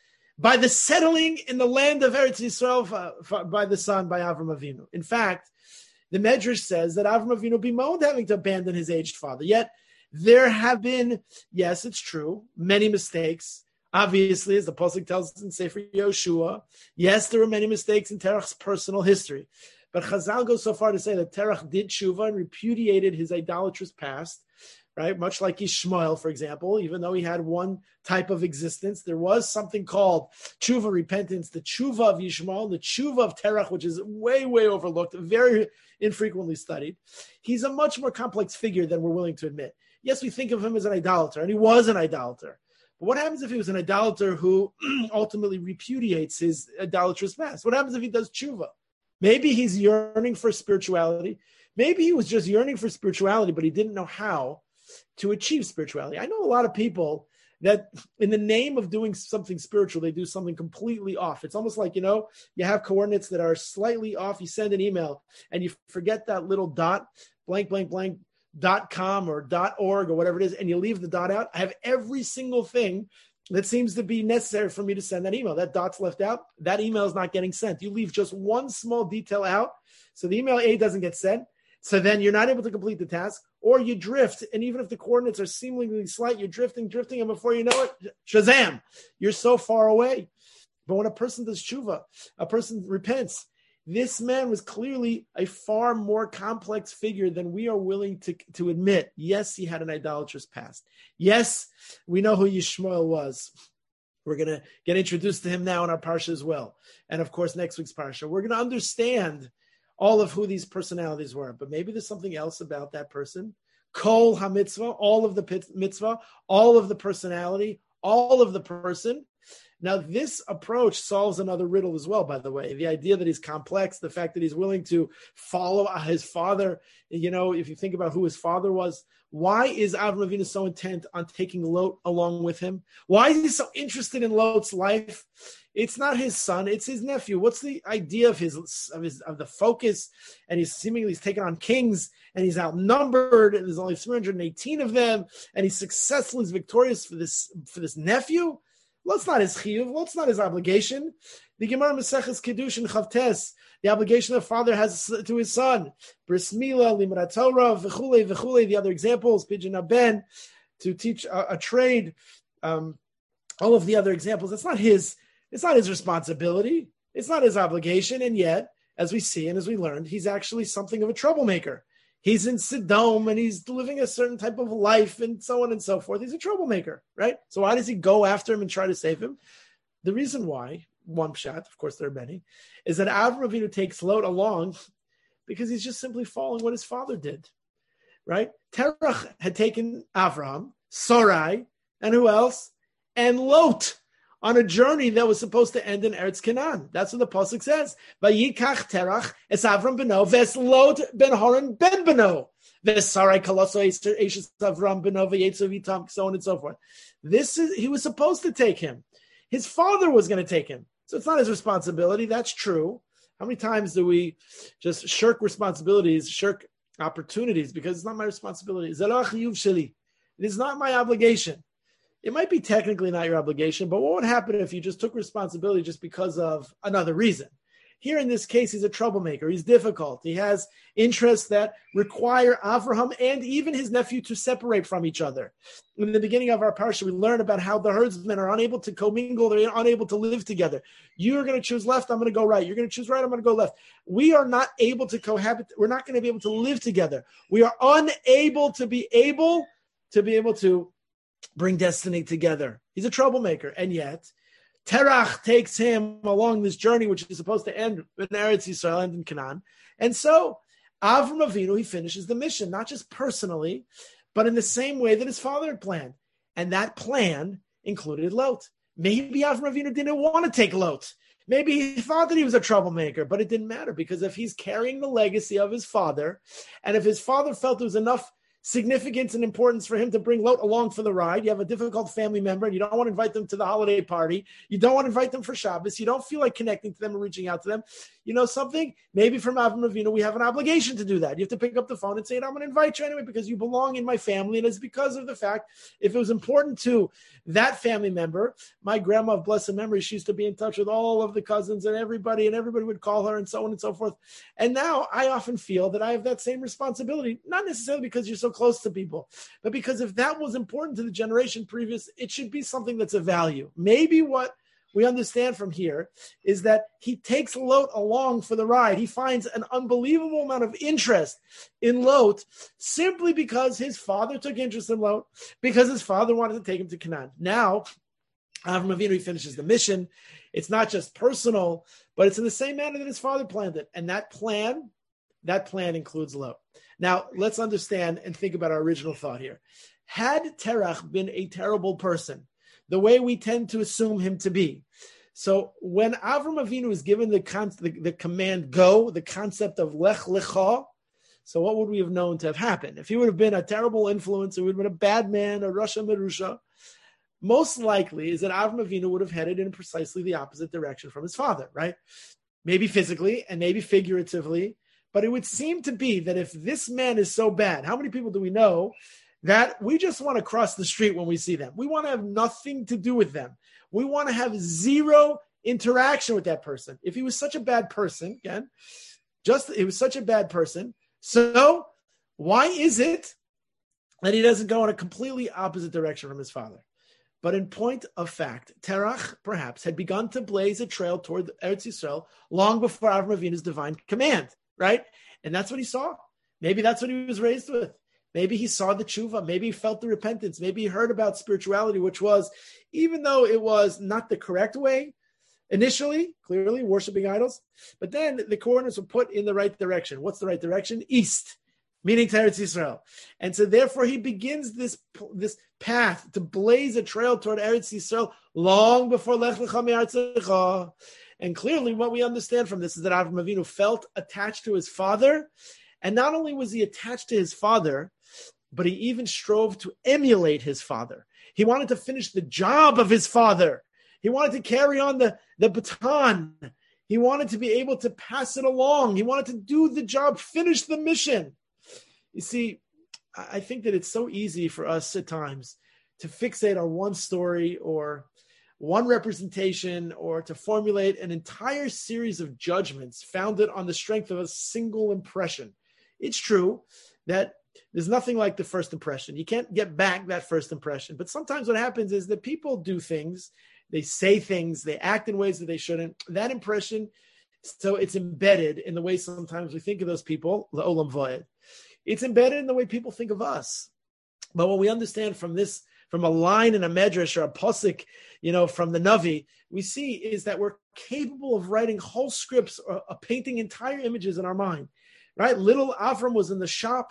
by the settling in the land of Eretz Yisrael by the son, by Avram Avinu. In fact, the Medrash says that Avram Avinu bemoaned having to abandon his aged father. Yet there have been, yes, it's true, many mistakes. Obviously, as the Pasuk tells us in Sefer Yoshua, yes, there were many mistakes in Terach's personal history. But Chazal goes so far to say that Terach did tshuva and repudiated his idolatrous past, right? Much like Ishmael, for example, even though he had one type of existence, there was something called tshuva, repentance, the tshuva of Ishmael, the tshuva of Terach, which is way, way overlooked, very infrequently studied. He's a much more complex figure than we're willing to admit. Yes, we think of him as an idolater, and he was an idolater. But what happens if he was an idolater who ultimately repudiates his idolatrous past? What happens if he does tshuva? Maybe he's yearning for spirituality. Maybe he was just yearning for spirituality, but he didn't know how to achieve spirituality. I know a lot of people that in the name of doing something spiritual, they do something completely off. It's almost like, you know, you have coordinates that are slightly off. You send an email and you forget that little dot, blank, blank, blank, dot com or dot org or whatever it is, and you leave the dot out. I have every single thing that seems to be necessary for me to send that email. That dot's left out. That email is not getting sent. You leave just one small detail out. So the email A doesn't get sent. So then you're not able to complete the task, or you drift. And even if the coordinates are seemingly slight, you're drifting, drifting, and before you know it, shazam, you're so far away. But when a person does tshuva, a person repents, this man was clearly a far more complex figure than we are willing to, to admit. Yes, he had an idolatrous past. Yes, we know who Yishmael was. We're going to get introduced to him now in our parsha as well. And of course, next week's parsha, we're going to understand all of who these personalities were. But maybe there's something else about that person. Kol ha-mitzvah, all of the mitzvah, all of the personality, all of the person Now, this approach solves another riddle as well, by the way. The idea that he's complex, the fact that he's willing to follow his father. You know, if you think about who his father was, why is Avram Avinu so intent on taking Lot along with him? Why is he so interested in Lot's life? It's not his son, it's his nephew. What's the idea of his of his of the focus? And he's seemingly he's taken on kings, and he's outnumbered, and there's only three hundred eighteen of them, and he's successful, he's victorious for this for this nephew. Lot's not his chiyuv. Lot's not his obligation. The Gemara Maseches Kedushin Chavtes, the obligation the father has to his son. Bris Milah, Limrat Torah, v'chule, v'chule, the other examples, Pidyon Ben, to teach a, a trade, um, all of the other examples. It's not his, it's not his responsibility. It's not his obligation. And yet, as we see and as we learned, he's actually something of a troublemaker. He's in Sodom and he's living a certain type of life and so on and so forth. He's a troublemaker, right? So why does he go after him and try to save him? The reason why, one pshat, of course there are many, is that Avram Avinu takes Lot along because he's just simply following what his father did, right? Terach had taken Avram, Sarai, and who else? And Lot on a journey that was supposed to end in Eretz Canaan. That's what the pasuk says. Vayikach Terach es Avram beno ves Lot ben Haran ben beno ves Sarai kaloso eshes Avram beno vayetzu vitam, so on and so forth. This is he was supposed to take him. His father was going to take him, so it's not his responsibility. That's true. How many times do we just shirk responsibilities, shirk opportunities because it's not my responsibility? It is not my obligation. It might be technically not your obligation, but what would happen if you just took responsibility just because of another reason? Here in this case, he's a troublemaker. He's difficult. He has interests that require Avraham and even his nephew to separate from each other. In the beginning of our parsha, we learn about how the herdsmen are unable to commingle. They're unable to live together. You're going to choose left. I'm going to go right. You're going to choose right. I'm going to go left. We are not able to cohabit. We're not going to be able to live together. We are unable to be able to be able to bring destiny together. He's a troublemaker. And yet, Terach takes him along this journey, which is supposed to end in Eretz Yisrael and in Canaan. And so, Avram Avinu, he finishes the mission, not just personally, but in the same way that his father had planned. And that plan included Lot. Maybe Avram Avinu didn't want to take Lot. Maybe he thought that he was a troublemaker, but it didn't matter because if he's carrying the legacy of his father, and if his father felt there was enough significance and importance for him to bring Lot along for the ride. You have a difficult family member and you don't want to invite them to the holiday party. You don't want to invite them for Shabbos. You don't feel like connecting to them and reaching out to them. You know something? Maybe from Avram Avinu, we have an obligation to do that. You have to pick up the phone and say, I'm going to invite you anyway because you belong in my family. And it's because of the fact, if it was important to that family member, my grandma of blessed memory, she used to be in touch with all of the cousins and everybody, and everybody would call her and so on and so forth. And now I often feel that I have that same responsibility, not necessarily because you're so close to people, but because if that was important to the generation previous, it should be something that's of value. Maybe what we understand from here is that he takes Lot along for the ride. He finds an unbelievable amount of interest in Lot simply because his father took interest in Lot, because his father wanted to take him to Canaan. Now, Avram Avinu finishes the mission. It's not just personal, but it's in the same manner that his father planned it. And that plan, that plan includes Lot. Now, let's understand and think about our original thought here. Had Terach been a terrible person, the way we tend to assume him to be, so when Avram Avinu is given the, con- the, the command go, the concept of lech lecha, so what would we have known to have happened? If he would have been a terrible influence, he would have been a bad man, a Rasha Merusha, most likely is that Avram Avinu would have headed in precisely the opposite direction from his father, right? Maybe physically and maybe figuratively, but it would seem to be that if this man is so bad, how many people do we know that we just want to cross the street when we see them? We want to have nothing to do with them. We want to have zero interaction with that person. If he was such a bad person, again, just he was such a bad person, so why is it that he doesn't go in a completely opposite direction from his father? But in point of fact, Terach perhaps had begun to blaze a trail toward Eretz Yisrael long before Avram Avinu's divine command, right? And that's what he saw. Maybe that's what he was raised with. Maybe he saw the tshuva. Maybe he felt the repentance. Maybe he heard about spirituality, which was, even though it was not the correct way, initially, clearly, worshiping idols, but then the coordinates were put in the right direction. What's the right direction? East. meaning to Eretz Yisrael. And so therefore he begins this, this path to blaze a trail toward Eretz Yisrael long before Lech Lecha Me'artzecha. And clearly what we understand from this is that Avraham Avinu felt attached to his father. And not only was he attached to his father, but he even strove to emulate his father. He wanted to finish the job of his father. He wanted to carry on the, the baton. He wanted to be able to pass it along. He wanted to do the job, finish the mission. You see, I think that it's so easy for us at times to fixate on one story or one representation or to formulate an entire series of judgments founded on the strength of a single impression. It's true that there's nothing like the first impression. You can't get back that first impression. But sometimes what happens is that people do things, they say things, they act in ways that they shouldn't. That impression, so it's embedded in the way sometimes we think of those people, l'olam va'ed. It's embedded in the way people think of us. But what we understand from this, from a line in a medrash or a posik, you know, from the Navi, we see is that we're capable of writing whole scripts or uh, painting entire images in our mind. Right? Little Avram was in the shop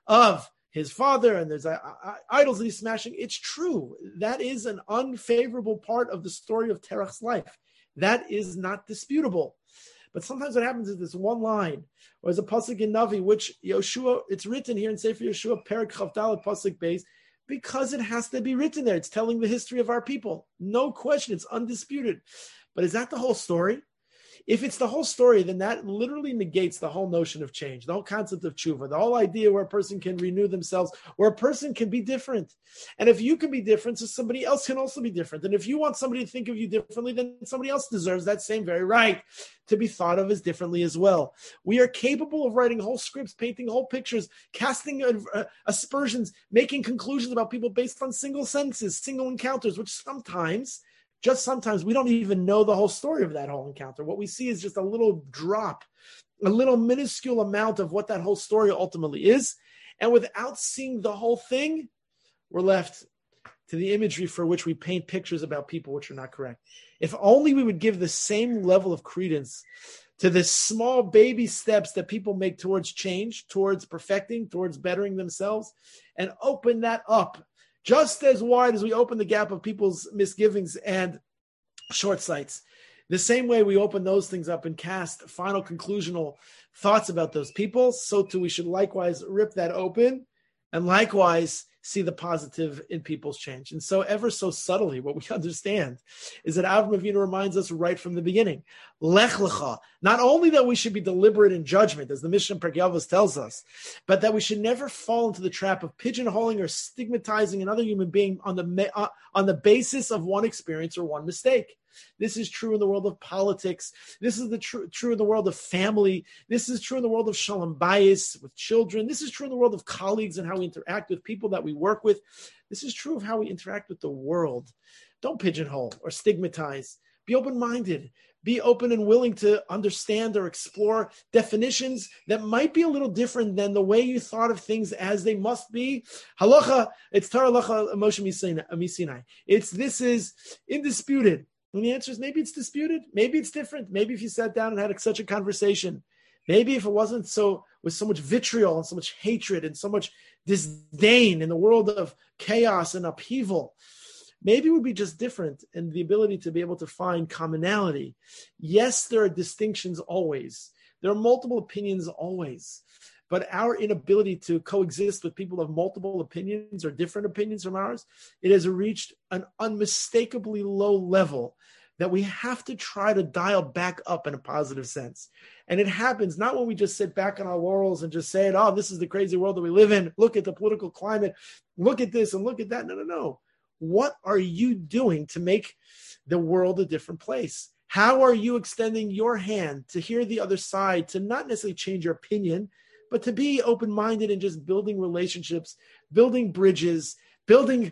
of his father, and there's uh, idols that he's smashing. It's true. That is an unfavorable part of the story of Terach's life. That is not disputable. But sometimes what happens is this one line, or as a pasuk in Navi, which Yoshua, it's written here in Sefer Yoshua, Perek Chav Daled pasuk Beis, because it has to be written there. It's telling the history of our people. No question. It's undisputed. But is that the whole story? If it's the whole story, then that literally negates the whole notion of change, the whole concept of tshuva, the whole idea where a person can renew themselves, where a person can be different. And if you can be different, so somebody else can also be different. And if you want somebody to think of you differently, then somebody else deserves that same very right to be thought of as differently as well. We are capable of writing whole scripts, painting whole pictures, casting uh, aspersions, making conclusions about people based on single sentences, single encounters, which sometimes... Just sometimes we don't even know the whole story of that whole encounter. What we see is just a little drop, a little minuscule amount of what that whole story ultimately is. And without seeing the whole thing, we're left to the imagery for which we paint pictures about people which are not correct. If only we would give the same level of credence to the small baby steps that people make towards change, towards perfecting, towards bettering themselves, and open that up just as wide as we open the gap of people's misgivings and short sights. The same way we open those things up and cast final conclusional thoughts about those people, so too we should likewise rip that open and likewise see the positive in people's change. And so ever so subtly, what we understand is that Avraham Avinu reminds us right from the beginning, Lech Lecha, not only that we should be deliberate in judgment, as the Mishnah Perkei Avos tells us, but that we should never fall into the trap of pigeonholing or stigmatizing another human being on the, uh, on the basis of one experience or one mistake. This is true in the world of politics. This is the tr- true in the world of family. This is true in the world of shalom bayis with children. This is true in the world of colleagues and how we interact with people that we work with. This is true of how we interact with the world. Don't pigeonhole or stigmatize. Be open-minded. Be open and willing to understand or explore definitions that might be a little different than the way you thought of things as they must be. Halacha, it's Torah halacha Moshe Misinai. It's, this is indisputed. And the answer is maybe it's disputed. Maybe it's different. Maybe if you sat down and had a, such a conversation, maybe if it wasn't so, with so much vitriol and so much hatred and so much disdain in the world of chaos and upheaval, maybe it would be just different in the ability to be able to find commonality. Yes, there are distinctions always. There are multiple opinions always. But our inability to coexist with people of multiple opinions or different opinions from ours, it has reached an unmistakably low level that we have to try to dial back up in a positive sense. And it happens not when we just sit back on our laurels and just say, oh, this is the crazy world that we live in. Look at the political climate. Look at this and look at that. No, no, no. What are you doing to make the world a different place? How are you extending your hand to hear the other side, to not necessarily change your opinion, but to be open-minded and just building relationships, building bridges, building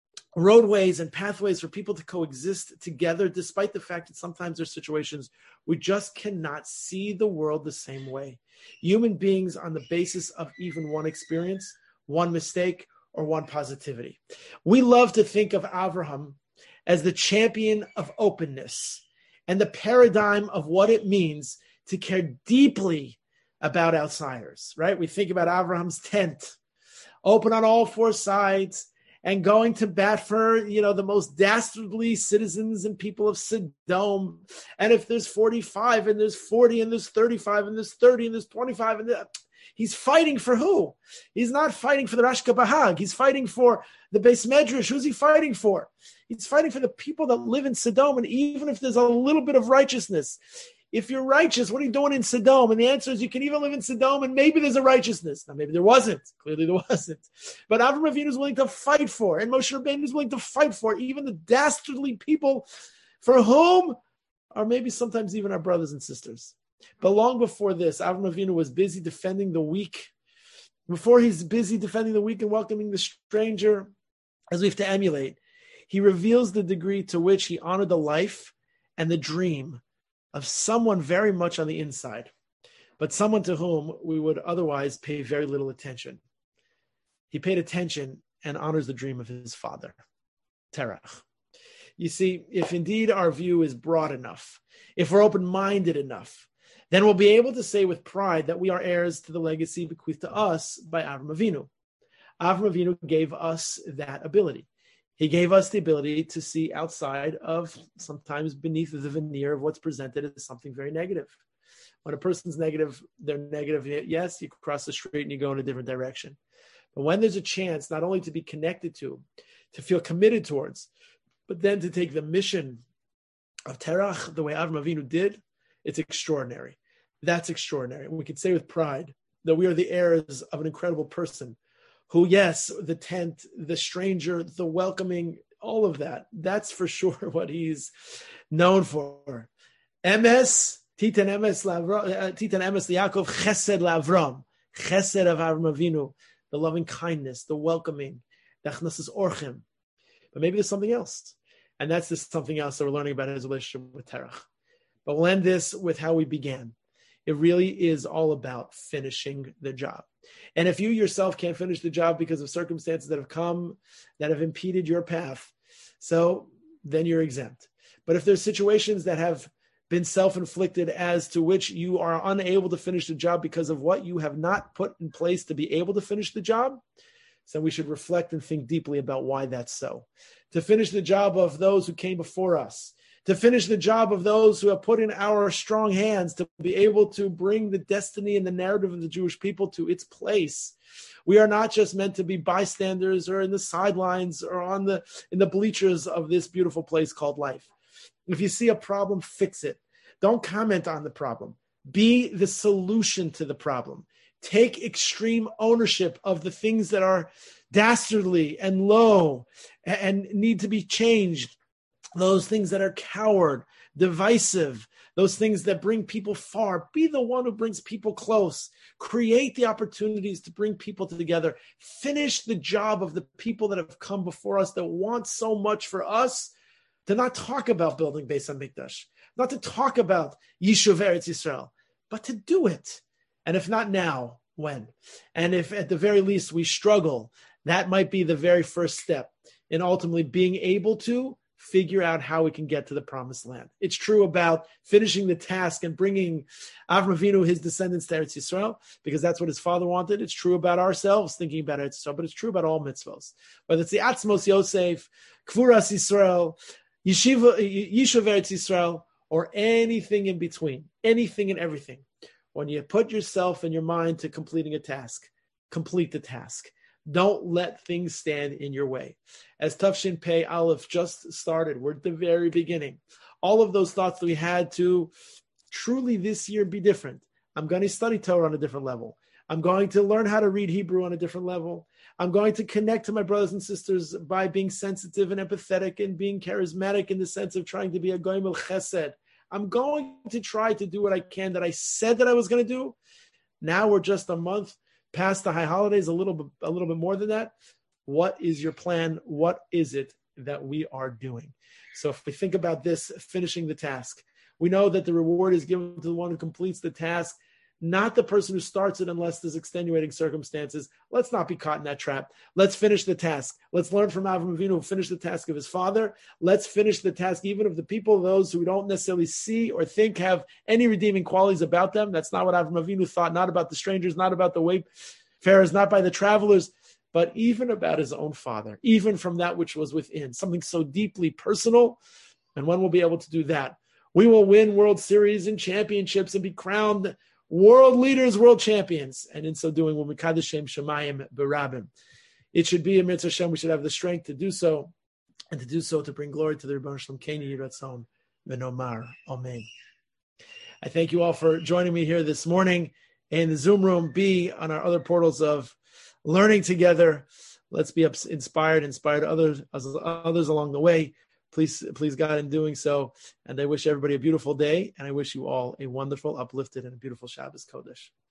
roadways and pathways for people to coexist together, despite the fact that sometimes there's situations we just cannot see the world the same way. Human beings on the basis of even one experience, one mistake, or one positivity. We love to think of Avraham as the champion of openness and the paradigm of what it means to care deeply about outsiders, right? We think about Abraham's tent, open on all four sides, and going to bat for, you know, the most dastardly citizens and people of Sodom. And if there's forty-five and there's forty and there's thirty-five and there's thirty and there's twenty-five, and the, he's fighting for who? He's not fighting for the Rashka Bahag. He's fighting for the Beis Medrash. Who's he fighting for? He's fighting for the people that live in Sodom. And even if there's a little bit of righteousness, if you're righteous, what are you doing in Sodom? And the answer is you can even live in Sodom and maybe there's a righteousness. Now, maybe there wasn't. Clearly there wasn't. But Avraham Avinu is willing to fight for, and Moshe Rabbeinu is willing to fight for even the dastardly people for whom are maybe sometimes even our brothers and sisters. But long before this, Avraham Avinu was busy defending the weak. Before he's busy defending the weak and welcoming the stranger, as we have to emulate, he reveals the degree to which he honored the life and the dream of someone very much on the inside, but someone to whom we would otherwise pay very little attention. He paid attention and honors the dream of his father, Terach. You see, if indeed our view is broad enough, if we're open-minded enough, then we'll be able to say with pride that we are heirs to the legacy bequeathed to us by Avraham Avinu. Avraham Avinu gave us that ability. He gave us the ability to see outside of, sometimes beneath the veneer of what's presented as something very negative. When a person's negative, they're negative. Yes, you cross the street and you go in a different direction. But when there's a chance not only to be connected to, to feel committed towards, but then to take the mission of Terach the way Avraham Avinu did, it's extraordinary. That's extraordinary. We can say with pride that we are the heirs of an incredible person who, yes, the tent, the stranger, the welcoming, all of that, that's for sure what he's known for. Emes, Titan Emes Yaakov, Chesed Lavram, Chesed of Avraham Avinu, the loving kindness, the welcoming, the Achnasas Orchim. But maybe there's something else. And that's this something else that we're learning about his relationship with Terach. But we'll end this with how we began. It really is all about finishing the job. And if you yourself can't finish the job because of circumstances that have come, that have impeded your path, so then you're exempt. But if there's situations that have been self-inflicted as to which you are unable to finish the job because of what you have not put in place to be able to finish the job, so we should reflect and think deeply about why that's so. To finish the job of those who came before us, to finish the job of those who have put in our strong hands to be able to bring the destiny and the narrative of the Jewish people to its place. We are not just meant to be bystanders or in the sidelines or on the in the bleachers of this beautiful place called life. If you see a problem, fix it. Don't comment on the problem. Be the solution to the problem. Take extreme ownership of the things that are dastardly and low and need to be changed. Those things that are coward, divisive, those things that bring people far. Be the one who brings people close. Create the opportunities to bring people together. Finish the job of the people that have come before us that want so much for us to not talk about building Beis HaMikdash, not to talk about Yishuv Eretz Yisrael, but to do it. And if not now, when? And if at the very least we struggle, that might be the very first step in ultimately being able to figure out how we can get to the promised land. It's true about finishing the task and bringing Avraham Avinu, his descendants, to Eretz Yisrael, because that's what his father wanted. It's true about ourselves thinking about Eretz Yisrael, but it's true about all mitzvos. Whether it's the Atzmos Yosef, Kvuras Yisrael, Yeshiva, Yishuv Eretz Yisrael, or anything in between, anything and everything. When you put yourself and your mind to completing a task, complete the task. Don't let things stand in your way. As Tafshin Pei Aleph just started, we're at the very beginning. All of those thoughts that we had to truly this year be different. I'm going to study Torah on a different level. I'm going to learn how to read Hebrew on a different level. I'm going to connect to my brothers and sisters by being sensitive and empathetic and being charismatic in the sense of trying to be a goyim chesed. I'm going to try to do what I can that I said that I was going to do. Now we're just a month past the high holidays, a little bit, a little bit more than that. What is your plan? What is it that we are doing? So if we think about this, finishing the task, we know that the reward is given to the one who completes the task, not the person who starts it unless there's extenuating circumstances. Let's not be caught in that trap. Let's finish the task. Let's learn from Avraham Avinu who finished the task of his father. Let's finish the task even of the people, those who we don't necessarily see or think have any redeeming qualities about them. That's not what Avraham Avinu thought, not about the strangers, not about the wayfarers, not by the travelers, but even about his own father, even from that which was within, something so deeply personal. And when we'll be able to do that, we will win World Series and championships and be crowned world leaders, world champions. And in so doing, we'll be Kadeshem Shemayim Berabim. It should be a mitzvah Hashem. We should have the strength to do so, and to do so to bring glory to the Rebbeinu Shalom Keni Yiratzon V'Nomar. Amen. I thank you all for joining me here this morning in the Zoom room. Be on our other portals of learning together. Let's be inspired, inspired others, others along the way. Please, please God in doing so. And I wish everybody a beautiful day. And I wish you all a wonderful, uplifted, and a beautiful Shabbos Kodesh.